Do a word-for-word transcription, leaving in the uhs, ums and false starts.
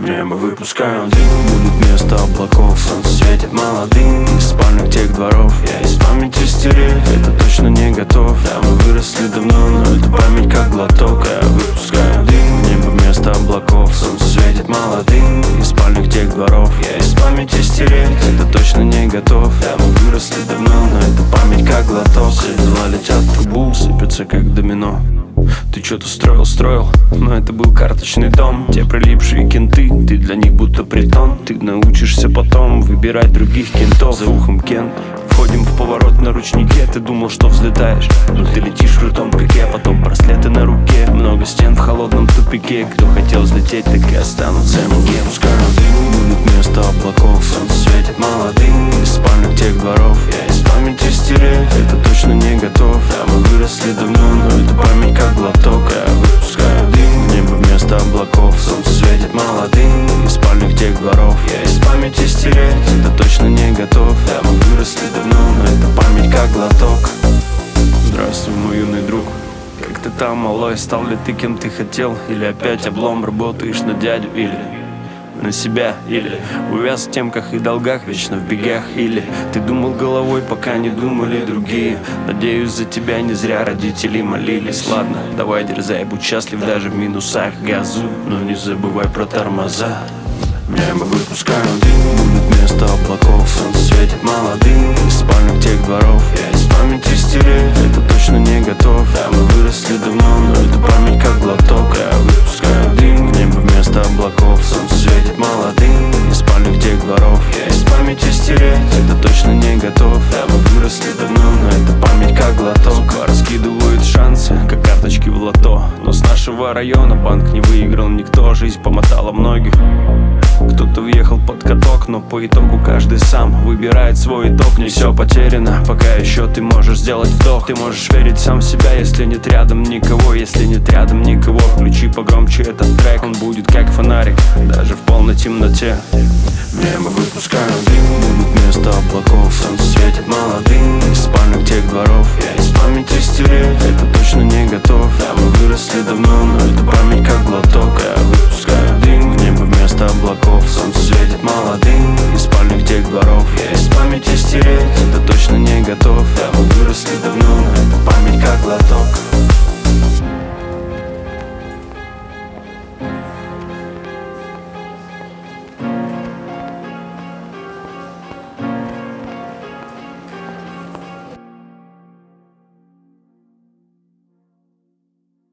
небо выпускаю дым. Будет место облаков, солнце светит молодым. Из спальных тех дворов я из памяти стереть это точно не готов. Да, мы выросли давно, но это память как глоток. Я выпускаю дым, небо вместо облаков, солнце светит молодым. Из спальных тех дворов я из памяти стереть это точно не готов. Да, мы выросли давно, но это память как глоток. Все дела летят в трубу, сыпятся как домино. Ты что-то строил, строил, но это был карточный дом. Те прилипшие кенты, ты для них будто притон. Ты научишься потом выбирать других кентов. За ухом кент, входим в поворот на ручнике. Ты думал, что взлетаешь, но ты летишь в крутом пике. Потом браслеты на руке, много стен в холодном тупике. Кто хотел взлететь, так и останутся ноги. Пускай дым, будет место облаков, солнце светит молодым. Из спальных тех дворов я из памяти стереть это точно не готов. Да, мы выросли давно, но это память как глоток. Я выпускаю дым, небо вместо облаков, солнце светит молодым. Из спальных тех дворов я из памяти стереть это точно не готов. Да, мы выросли давно, но это память как глоток. Здравствуй, мой юный друг. Как ты там, малой, стал ли ты кем ты хотел? Или опять облом, работаешь на дядю? Или на себя? Или увяз в темках и долгах, вечно в бегах? Или ты думал головой, пока не думали другие? Надеюсь, за тебя не зря родители молились. Ладно, давай дерзай, будь счастлив даже в минусах. Газу, но не забывай про тормоза. Небо выпускаю дым, будет место облаков, солнце светит молодым. Из спальных тех дворов я из памяти стереть это точно не готов. Да, мы выросли давно, но это память как глоток. Я выпускаю дым, небо вместо облаков, солнце светит молодым. Из спальных тех дворов я из памяти стереть это точно не готов. Да, мы выросли давно, но это память как глоток. Судьба раскидывает шансы, как карточки в лото. Но с нашего района банк не выиграл никто. Жизнь помотала многих, кто-то въехал под каток, но по итогу каждый сам выбирает свой итог. Не все потеряно, пока еще ты можешь сделать вдох. Ты можешь верить сам в себя, если нет рядом никого. Если нет рядом никого, включи погромче этот трек. Он будет как фонарик, даже в полной темноте. В небо выпускаю дым, будет место облаков, солнце светит молодым. Из спальных тех дворов я из памяти стереть это точно не готов. Да, мы выросли давно, но это память как глоток. Я выпускаю дым, небо вместо облаков, солнце светит молодым. Из спальных тех дворов я из памяти стереть это точно не готов.